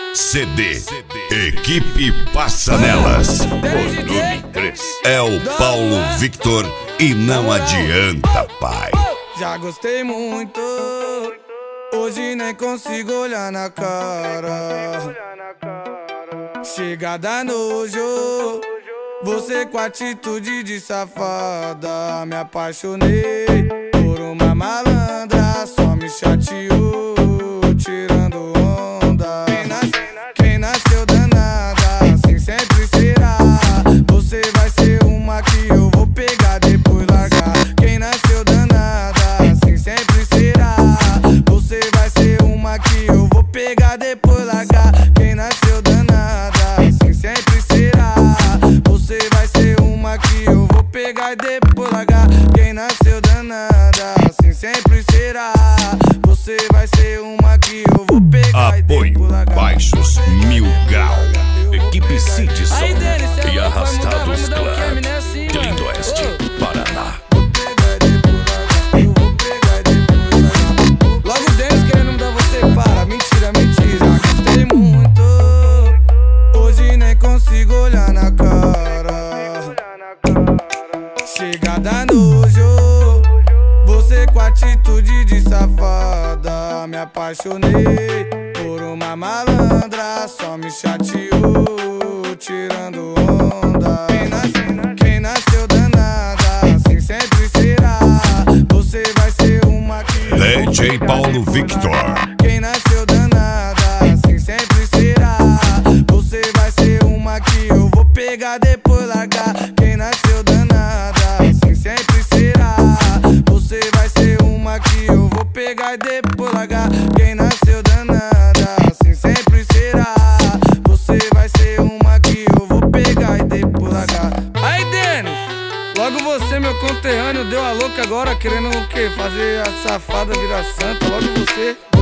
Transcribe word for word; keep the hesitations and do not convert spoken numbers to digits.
C D Equipe Passanelas. Volume três. É o Paulo Victor e não adianta, pai. Já gostei muito, hoje nem consigo olhar na cara. Chega da nojo, você com atitude de safada. Me apaixonei por uma malandra, só me chateou, tirando onda. Quem, nas, quem nasceu danada, assim sempre será. Você vai ser uma que eu vou pegar, depois largar. Quem nasceu danada, assim sempre será. Você vai ser uma que eu vou pegar, depois largar. Quem nasceu danada, assim sempre será. Você vai ser uma que eu vou pegar e depois largar. Quem nasceu danada, assim sempre será. Você vai ser uma que eu vou pegar e depois largar. Apoio Baixos Mil Grau. Equipe Cid Som e Arrastados Clã de Lindo Oeste, Paraná. Logo Denis querendo mudar você para. Mentira, mentira, gostei muito, hoje nem consigo olhar na cara. Chega da nojo, você com atitude de safada. Me apaixonei por uma malandra, só me chateou, tirando onda. Quem nasceu, quem nasceu danada, assim sempre será. Você vai ser uma que D J Paulo Victor. Quem nasceu danada, assim sempre será. Você vai ser uma que eu vou pegar, depois largar. Quem nasceu danada, assim sempre será. Você vai ser uma que eu vou pegar e depois largar. Quem nasceu danada, assim sempre será. Você vai ser uma que eu vou pegar e depois largar. Aí, Denis, logo você, meu conterrâneo, deu a louca agora, querendo o quê? Fazer a safada virar santa, logo você.